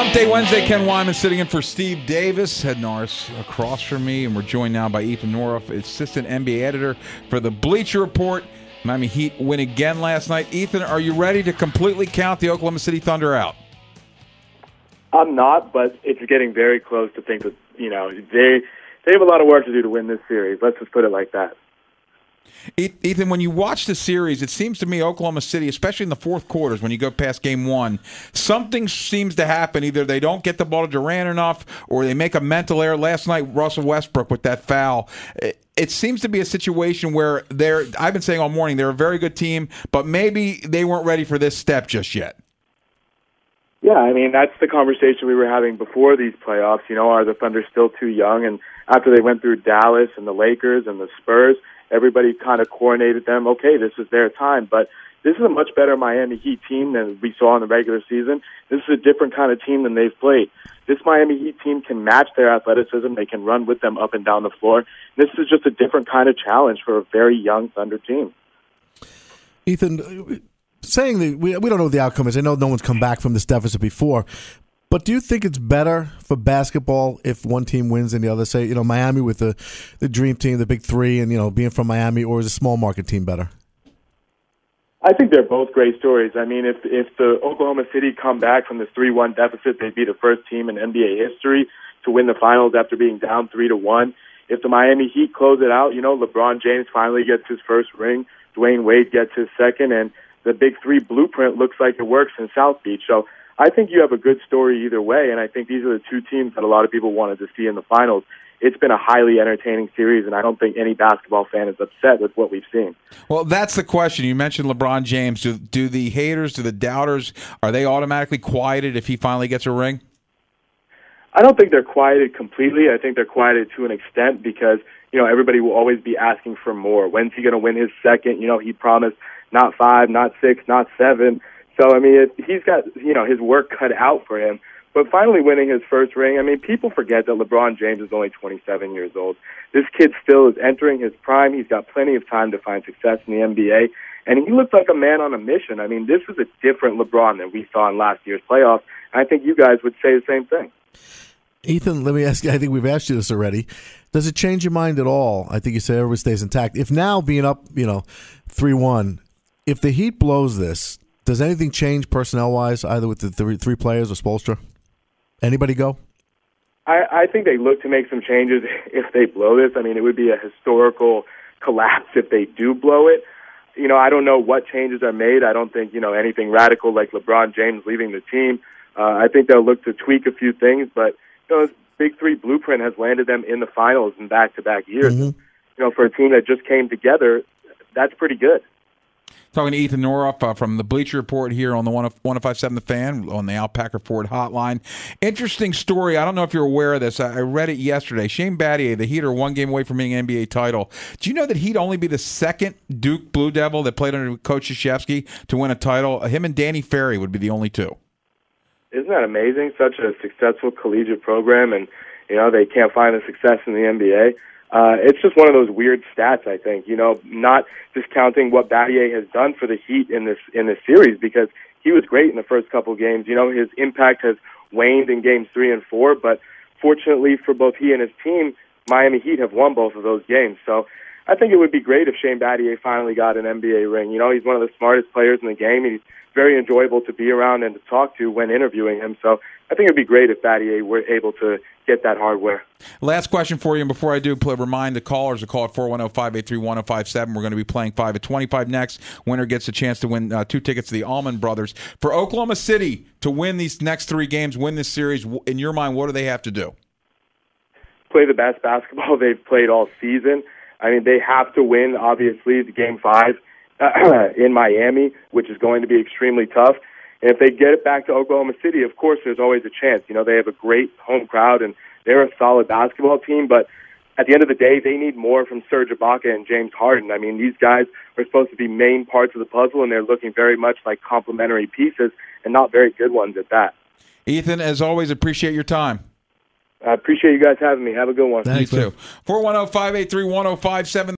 Hump Day Wednesday, Ken Wyman sitting in for Steve Davis. Ed Norris across from me, and we're joined now by Ethan Noroff, assistant NBA editor for the Bleacher Report. Miami Heat win again last night. Ethan, are you ready to completely count the Oklahoma City Thunder out? I'm not, but it's getting very close to think that, they have a lot of work to do to win this series. Let's just put it like that. Ethan, when you watch the series, it seems to me Oklahoma City, especially in the fourth quarters when you go past game one, something seems to happen. Either they don't get the ball to Durant enough or they make a mental error. Last night, Russell Westbrook with that foul. It seems to be a situation where I've been saying all morning, they're a very good team, but maybe they weren't ready for this step just yet. Yeah, I mean, that's the conversation we were having before these playoffs. Are the Thunder still too young? And after they went through Dallas and the Lakers and the Spurs, everybody kind of coordinated them. Okay, this is their time. But this is a much better Miami Heat team than we saw in the regular season. This is a different kind of team than they've played. This Miami Heat team can match their athleticism. They can run with them up and down the floor. This is just a different kind of challenge for a very young Thunder team. Ethan, saying that we don't know what the outcome is. I know no one's come back from this deficit before. But do you think it's better for basketball if one team wins than the other? Say, Miami with the dream team, the big three, and, being from Miami, or is a small market team better? I think they're both great stories. I mean, if the Oklahoma City come back from this 3-1 deficit, they'd be the first team in NBA history to win the finals after being down 3-1. If the Miami Heat close it out, LeBron James finally gets his first ring, Dwayne Wade gets his second, and the big three blueprint looks like it works in South Beach. So I think you have a good story either way, and I think these are the two teams that a lot of people wanted to see in the finals. It's been a highly entertaining series, and I don't think any basketball fan is upset with what we've seen. Well, that's the question. You mentioned LeBron James. Do the haters, do the doubters, are they automatically quieted if he finally gets a ring? I don't think they're quieted completely. I think they're quieted to an extent because, everybody will always be asking for more. When's he going to win his second? He promised not 5, not 6, not 7. So, I mean, he's got, his work cut out for him. But finally winning his first ring, I mean, people forget that LeBron James is only 27 years old. This kid still is entering his prime. He's got plenty of time to find success in the NBA. And he looks like a man on a mission. I mean, this is a different LeBron than we saw in last year's playoffs. And I think you guys would say the same thing. Ethan, let me ask you, I think we've asked you this already. Does it change your mind at all? I think you said everybody stays intact. If now being up, 3-1, if the Heat blows this, does anything change personnel-wise, either with the three players or Spoelstra? Anybody go? I think they look to make some changes if they blow this. I mean, it would be a historical collapse if they do blow it. I don't know what changes are made. I don't think, anything radical like LeBron James leaving the team. I think they'll look to tweak a few things, but, this Big Three blueprint has landed them in the finals in back-to-back years. Mm-hmm. For a team that just came together, that's pretty good. Talking to Ethan Noroff from the Bleacher Report here on the 105.7 The Fan on the Al Packer Ford Hotline. Interesting story. I don't know if you're aware of this. I read it yesterday. Shane Battier, the Heat, are one game away from winning an NBA title. Do you know that he'd only be the second Duke Blue Devil that played under Coach Krzyzewski to win a title? Him and Danny Ferry would be the only two. Isn't that amazing? Such a successful collegiate program, and they can't find the success in the NBA. It's just one of those weird stats, I think. Not discounting what Battier has done for the Heat in this series, because he was great in the first couple games. His impact has waned in games 3 and 4, but fortunately for both he and his team, Miami Heat have won both of those games. So I think it would be great if Shane Battier finally got an NBA ring. He's one of the smartest players in the game. He's very enjoyable to be around and to talk to when interviewing him. So I think it would be great if Battier were able to get that hardware. Last question for you, and before I do, remind the callers to call at 410-583-1057. We're going to be playing 5 at 25 next. Winner gets a chance to win 2 tickets to the Allman Brothers. For Oklahoma City to win these next 3 games, win this series, in your mind, what do they have to do? Play the best basketball they've played all season. I mean, they have to win, obviously, the Game 5 in Miami, which is going to be extremely tough. And if they get it back to Oklahoma City, of course, there's always a chance. They have a great home crowd, and they're a solid basketball team. But at the end of the day, they need more from Serge Ibaka and James Harden. I mean, these guys are supposed to be main parts of the puzzle, and they're looking very much like complementary pieces and not very good ones at that. Ethan, as always, appreciate your time. I appreciate you guys having me. Have a good one. Thanks, you too. 410-583-1057.